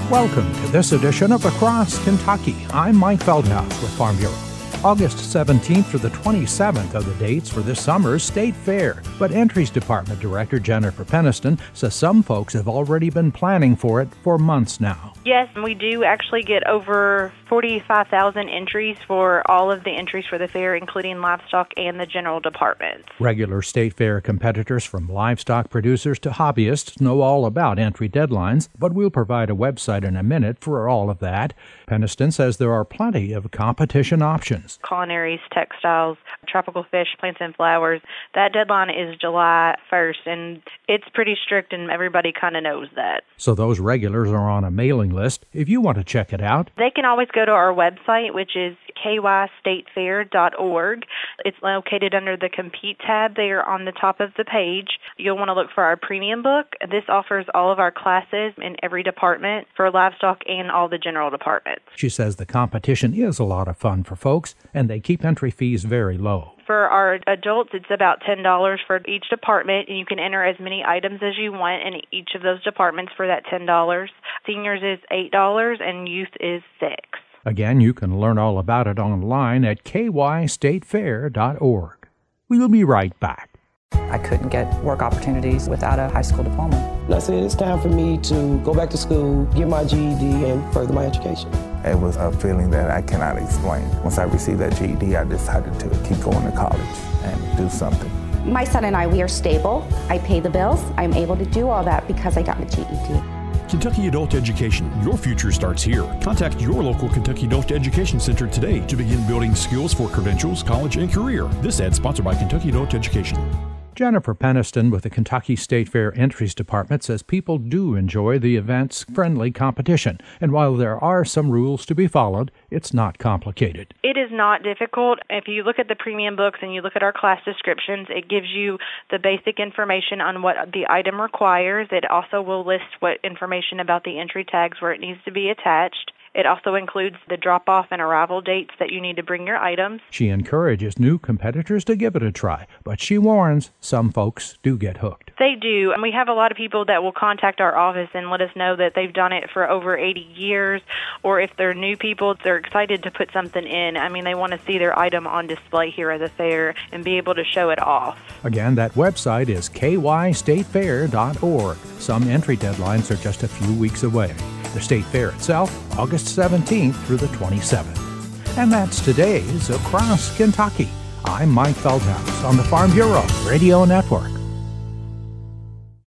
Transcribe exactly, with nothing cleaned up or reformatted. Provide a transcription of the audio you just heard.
Welcome to this edition of Across Kentucky. I'm Mike Feldhaus with Farm Bureau. August seventeenth through the twenty-seventh are the dates for this summer's State Fair, but Entries Department Director Jennifer Peniston says some folks have already been planning for it for months now. Yes, we do actually get over forty-five thousand entries for all of the entries for the fair, including livestock and the general departments. Regular State Fair competitors from livestock producers to hobbyists know all about entry deadlines, but we'll provide a website in a minute for all of that. Peniston says there are plenty of competition options. Culinaries, textiles, tropical fish, plants and flowers. That deadline is July first, and it's pretty strict, and everybody kind of knows that. So those regulars are on a mailing list. If you want to check it out, they can always go to our website, which is k y state fair dot org. It's located under the Compete tab there on the top of the page. You'll want to look for our premium book. This offers all of our classes in every department for livestock and all the general departments. She says the competition is a lot of fun for folks, and they keep entry fees very low. For our adults, it's about ten dollars for each department, and you can enter as many items as you want in each of those departments for that ten dollars. Seniors is eight dollars, and youth is six dollars. Again, you can learn all about it online at k y state fair dot org. We'll be right back. I couldn't get work opportunities without a high school diploma. I said it's time for me to go back to school, get my G E D, and further my education. It was a feeling that I cannot explain. Once I received that G E D, I decided to keep going to college and do something. My son and I, we are stable. I pay the bills. I'm able to do all that because I got my G E D. Kentucky Adult Education. Your future starts here. Contact your local Kentucky Adult Education Center today to begin building skills for credentials, college, and career. This ad sponsored by Kentucky Adult Education. Jennifer Peniston with the Kentucky State Fair Entries Department says people do enjoy the event's friendly competition, and while there are some rules to be followed, it's not complicated. It is not difficult. If you look at the premium books and you look at our class descriptions, it gives you the basic information on what the item requires. It also will list what information about the entry tags where it needs to be attached. It also includes the drop-off and arrival dates that you need to bring your items. She encourages new competitors to give it a try, but she warns some folks do get hooked. They do, and we have a lot of people that will contact our office and let us know that they've done it for over eighty years, or if they're new people, they're excited to put something in. I mean, they want to see their item on display here at the fair and be able to show it off. Again, that website is k y state fair dot org. Some entry deadlines are just a few weeks away. The State Fair itself, August seventeenth through the twenty-seventh. And that's today's Across Kentucky. I'm Mike Feldhaus on the Farm Bureau Radio Network.